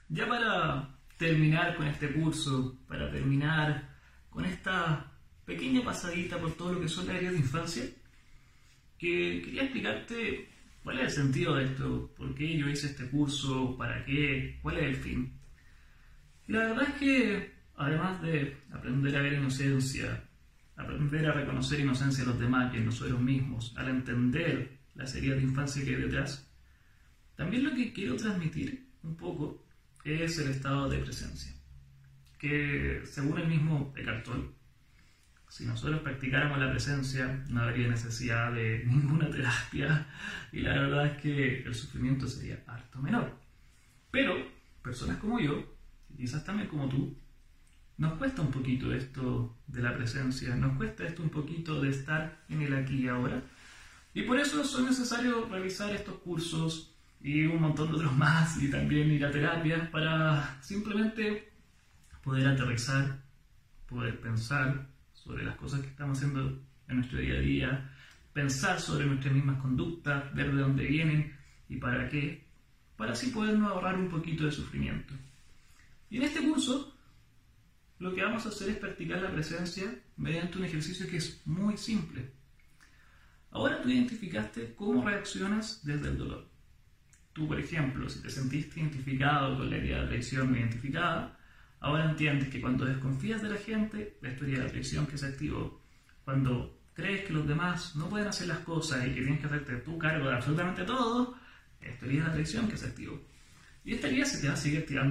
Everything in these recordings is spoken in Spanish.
Ya para terminar con este curso, para terminar con esta pequeña pasadita por todo lo que son las heridas de infancia, que quería explicarte cuál es el sentido de esto, por qué yo hice este curso, para qué, cuál es el fin. Y la verdad es que, además de aprender a ver inocencia, aprender a reconocer inocencia en los demás y en nosotros mismos, al entender las heridas de infancia que hay detrás, también lo que quiero transmitir un poco es el estado de presencia, que según el mismo Eckhart Tolle, si nosotros practicáramos la presencia no habría necesidad de ninguna terapia y la verdad es que el sufrimiento sería harto menor. Pero personas como yo, y quizás también como tú, nos cuesta un poquito esto de la presencia, nos cuesta esto un poquito de estar en el aquí y ahora, y por eso son necesarios realizar estos cursos y un montón de otros más, y también ir a terapias para simplemente poder aterrizar, poder pensar sobre las cosas que estamos haciendo en nuestro día a día, pensar sobre nuestras mismas conductas, ver de dónde vienen y para qué, para así podernos ahorrar un poquito de sufrimiento. Y en este curso lo que vamos a hacer es practicar la presencia mediante un ejercicio que es muy simple. Ahora tú identificaste cómo reaccionas desde el dolor. Tú, por ejemplo, si te sentiste identificado con la herida de traición identificada, ahora entiendes que cuando desconfías de la gente, es tu herida de traición que se activó. Cuando crees que los demás no pueden hacer las cosas y que tienes que hacerte tu cargo de absolutamente todo, es tu herida de traición que se activó. Y esta herida se te va a seguir activando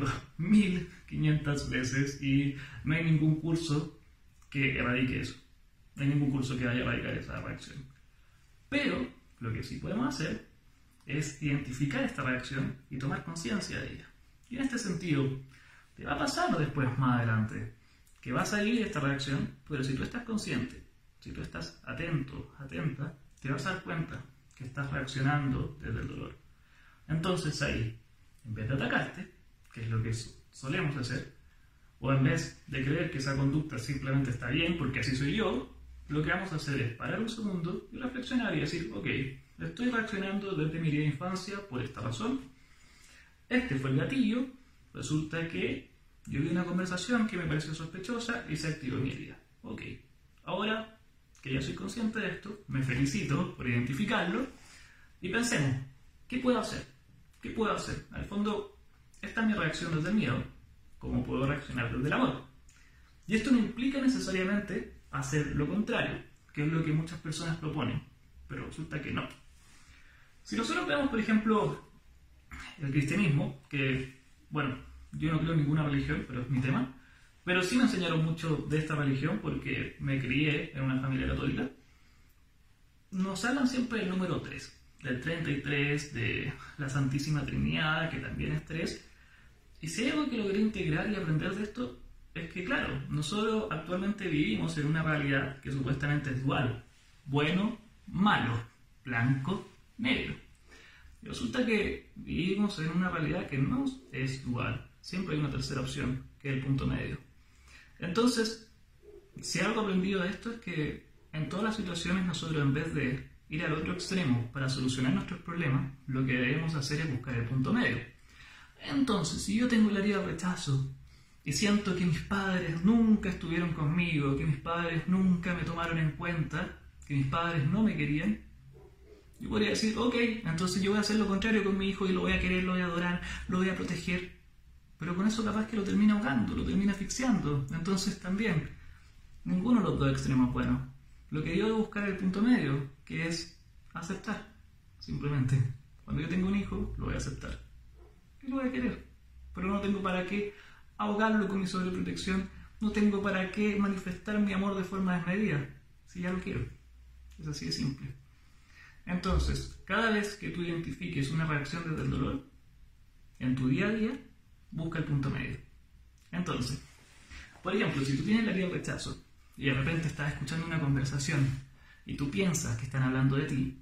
1500 veces y no hay ningún curso que erradique eso. No hay ningún curso que vaya a erradicar esa reacción. Pero lo que sí podemos hacer es identificar esta reacción y tomar conciencia de ella. Y en este sentido, te va a pasar después más adelante que va a salir esta reacción, pero si tú estás consciente, si tú estás atento, atenta, te vas a dar cuenta que estás reaccionando desde el dolor. Entonces ahí, en vez de atacarte, que es lo que solemos hacer, o en vez de creer que esa conducta simplemente está bien porque así soy yo, lo que vamos a hacer es parar un segundo y reflexionar y decir, ok, estoy reaccionando desde mi herida de infancia por esta razón, este fue el gatillo, resulta que yo vi una conversación que me pareció sospechosa y se activó mi herida. Ok, ahora que ya soy consciente de esto, me felicito por identificarlo y pensemos, ¿qué puedo hacer? ¿Qué puedo hacer? Al fondo, esta es mi reacción desde el miedo, ¿cómo puedo reaccionar desde el amor? Y esto no implica necesariamente hacer lo contrario, que es lo que muchas personas proponen, pero resulta que no. Si nosotros vemos, por ejemplo, el cristianismo, que, bueno, yo no creo en ninguna religión, pero es mi tema, pero sí me enseñaron mucho de esta religión porque me crié en una familia católica, nos hablan siempre del número 3, del 33, de la Santísima Trinidad, que también es 3, y si hay algo que logré integrar y aprender de esto, es que claro, nosotros actualmente vivimos en una realidad que supuestamente es dual, bueno, malo, blanco, negro. Y resulta que vivimos en una realidad que no es dual, siempre hay una tercera opción, que es el punto medio. Entonces, si algo aprendido de esto es que en todas las situaciones nosotros, en vez de ir al otro extremo para solucionar nuestros problemas, lo que debemos hacer es buscar el punto medio. Entonces, si yo tengo la herida de rechazo y siento que mis padres nunca estuvieron conmigo, que mis padres nunca me tomaron en cuenta, que mis padres no me querían, yo podría decir, ok, entonces yo voy a hacer lo contrario con mi hijo y lo voy a querer, lo voy a adorar, lo voy a proteger. Pero con eso capaz que lo termina ahogando, lo termina asfixiando. Entonces también, ninguno de los dos extremos es bueno. Lo que yo debo buscar es el punto medio, que es aceptar, simplemente. Cuando yo tengo un hijo, lo voy a aceptar. Y lo voy a querer. Pero no tengo para qué ahogarlo con mi sobreprotección, no tengo para qué manifestar mi amor de forma desmedida, si ya lo quiero. Es así de simple. Entonces, cada vez que tú identifiques una reacción desde el dolor, en tu día a día, busca el punto medio. Entonces, por ejemplo, si tú tienes la herida del rechazo y de repente estás escuchando una conversación y tú piensas que están hablando de ti,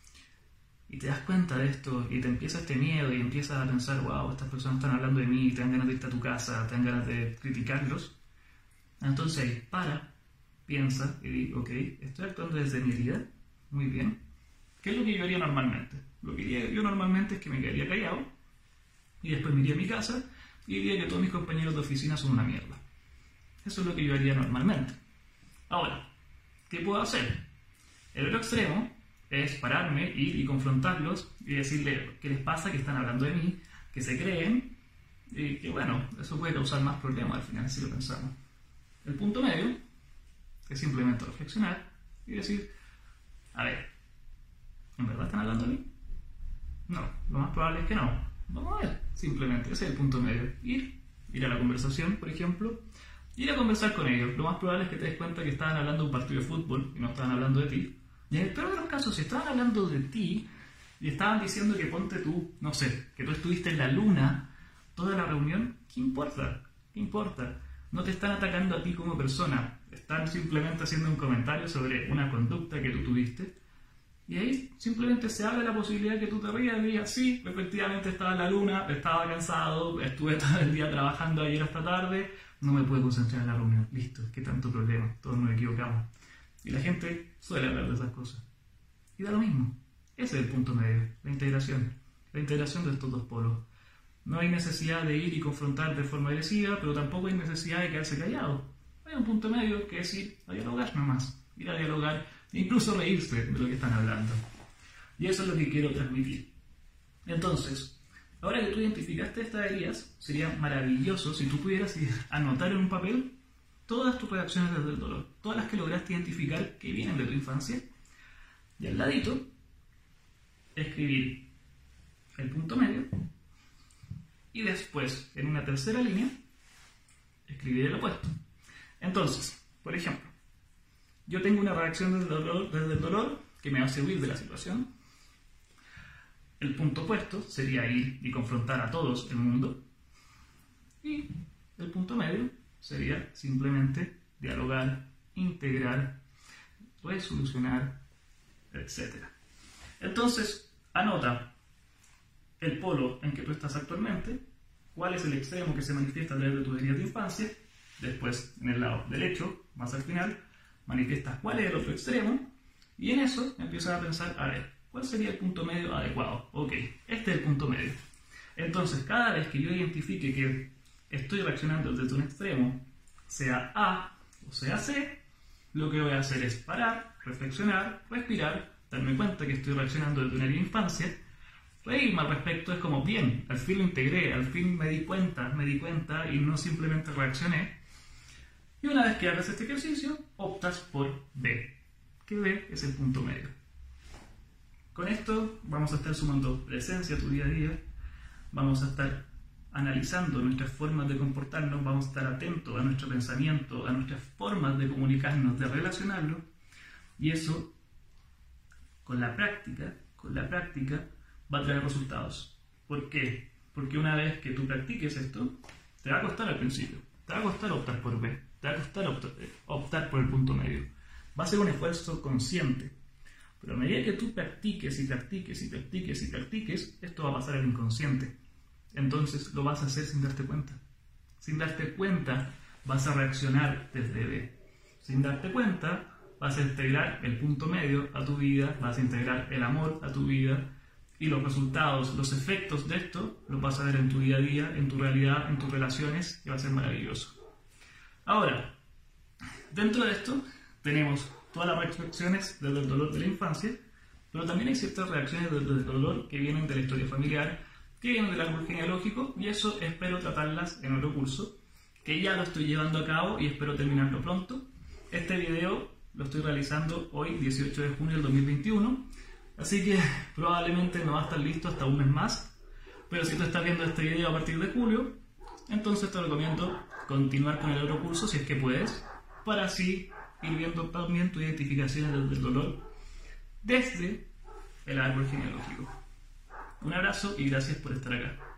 y te das cuenta de esto y te empieza este miedo y empiezas a pensar, wow, estas personas están hablando de mí, te dan ganas de irte a tu casa, te dan ganas de criticarlos, entonces ahí, para, piensa y di, ok, estoy actuando desde mi herida, muy bien. ¿Qué es lo que yo haría normalmente? Lo que yo normalmente es que me quedaría callado y después me iría a mi casa y diría que todos mis compañeros de oficina son una mierda. Eso es lo que yo haría normalmente. Ahora, ¿qué puedo hacer? El otro extremo es pararme, ir y confrontarlos y decirle qué les pasa, que están hablando de mí, que se creen, y que bueno, eso puede causar más problemas al final si lo pensamos. El punto medio es simplemente reflexionar y decir, a ver, ¿en verdad están hablando de mí? No, lo más probable es que no. Vamos a ver, simplemente, ese es el punto medio. Ir a la conversación, por ejemplo, ir a conversar con ellos. Lo más probable es que te des cuenta que estaban hablando de un partido de fútbol y no estaban hablando de ti. Y en el peor de los casos, si estaban hablando de ti y estaban diciendo que ponte tú, no sé, que tú estuviste en la luna toda la reunión, ¿qué importa? ¿Qué importa? No te están atacando a ti como persona, están simplemente haciendo un comentario sobre una conducta que tú tuviste. Y ahí simplemente se abre la posibilidad que tú te rías y digas, sí, efectivamente estaba en la luna, estaba cansado, estuve todo el día trabajando ayer hasta tarde, no me pude concentrar en la reunión. Listo, qué tanto problema, todos nos equivocamos. Y la gente suele hablar de esas cosas. Y da lo mismo. Ese es el punto medio, la integración de estos dos polos. No hay necesidad de ir y confrontar de forma agresiva, pero tampoco hay necesidad de quedarse callado. Hay un punto medio que es ir a dialogar nomás, ir a dialogar, incluso reírse de lo que están hablando. Y eso es lo que quiero transmitir. Entonces, ahora que tú identificaste estas heridas, sería maravilloso si tú pudieras anotar en un papel todas tus reacciones desde el dolor, todas las que lograste identificar que vienen de tu infancia, y al ladito escribir el punto medio, y después, en una tercera línea, escribir el opuesto. Entonces, por ejemplo, yo tengo una reacción desde el dolor que me hace huir de la situación. El punto opuesto sería ir y confrontar a todos el mundo. Y el punto medio sería simplemente dialogar, integrar, resolucionar, etc. Entonces, anota el polo en que tú estás actualmente, cuál es el extremo que se manifiesta a través de tus heridas de infancia. Después, en el lado derecho, más al final, manifiestas cuál es el otro extremo, y en eso empiezas a pensar, a ver, ¿cuál sería el punto medio adecuado? Ok, este es el punto medio. Entonces, cada vez que yo identifique que estoy reaccionando desde un extremo, sea A o sea C, lo que voy a hacer es parar, reflexionar, respirar, darme cuenta que estoy reaccionando desde una herida de infancia, reírme al respecto. Es como, bien, al fin lo integré, al fin me di cuenta y no simplemente reaccioné. Y una vez que hagas este ejercicio, optas por B, que B es el punto medio. Con esto vamos a estar sumando presencia a tu día a día, vamos a estar analizando nuestras formas de comportarnos, vamos a estar atentos a nuestro pensamiento, a nuestras formas de comunicarnos, de relacionarnos, y eso, con la práctica, va a traer resultados. ¿Por qué? Porque una vez que tú practiques esto, te va a costar al principio, te va a costar optar por B, te va a costar optar por el punto medio. Va a ser un esfuerzo consciente, pero a medida que tú practiques, esto va a pasar al inconsciente. Entonces lo vas a hacer sin darte cuenta. Sin darte cuenta vas a reaccionar desde B. Sin darte cuenta vas a integrar el punto medio a tu vida, vas a integrar el amor a tu vida, y los resultados, los efectos de esto los vas a ver en tu día a día, en tu realidad, en tus relaciones, y va a ser maravilloso. Ahora, dentro de esto tenemos todas las reacciones desde el dolor de la infancia, pero también hay ciertas reacciones desde el dolor que vienen de la historia familiar, que vienen del árbol genealógico, y eso espero tratarlas en otro curso, que ya lo estoy llevando a cabo y espero terminarlo pronto. Este video lo estoy realizando hoy, 18 de junio del 2021, así que probablemente no va a estar listo hasta un mes más, pero si tú estás viendo este video a partir de julio, entonces te recomiendo continuar con el otro curso si es que puedes, para así ir viendo también tu identificación desde el dolor, desde el árbol genealógico. Un abrazo y gracias por estar acá.